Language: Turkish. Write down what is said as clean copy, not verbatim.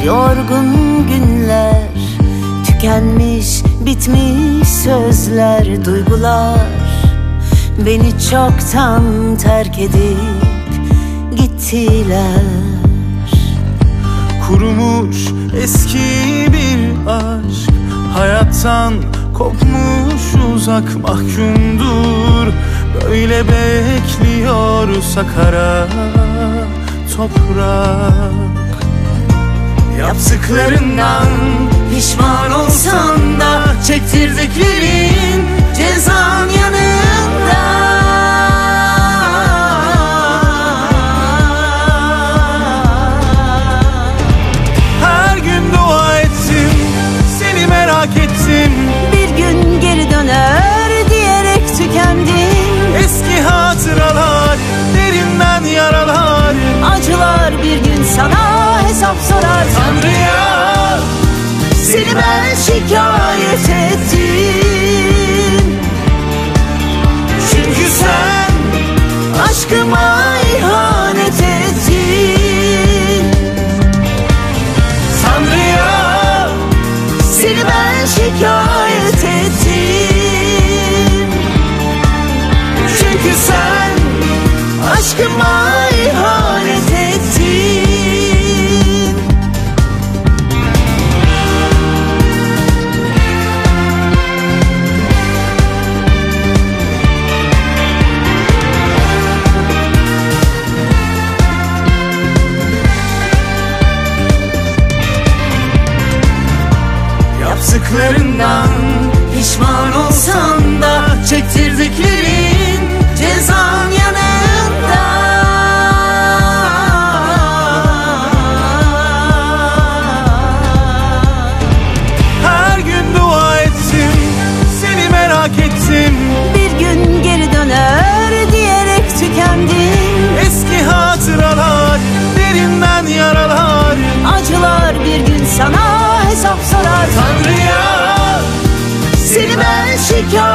yorgun günler, tükenmiş, bitmiş sözler, duygular beni çoktan terk edip gittiler. Kurumuş eski bir aşk, hayattan kopmuş uzak mahkumdur. Böyle bekliyorsa kara toprak. Yaptıklarından Pişman olsan da çektirdiklerin cezan yanında. Her gün dua ettim, seni merak ettim. Bir gün geri döner diyerek tükendim. Eski hatıralar, derinden yaralar, Acılar bir gün sana hesap sorar. Tanrı'ya Seni ben şikayet ettim. çünkü sen Aşkıma ihanet ettin. Tanrı'ya Seni ben şikayet ettim. çünkü sen Aşkıma ihanet ettin. yaptıklarından Pişman olsan da çektirdiklerin cezan yanında. her gün dua ettim, seni merak ettim. Bir gün geri döner diyerek tükendim. Eski hatıralar, derinden yaralar, Acılar bir gün sana hesap sorar. Tanrı'ya Seni ben şikayet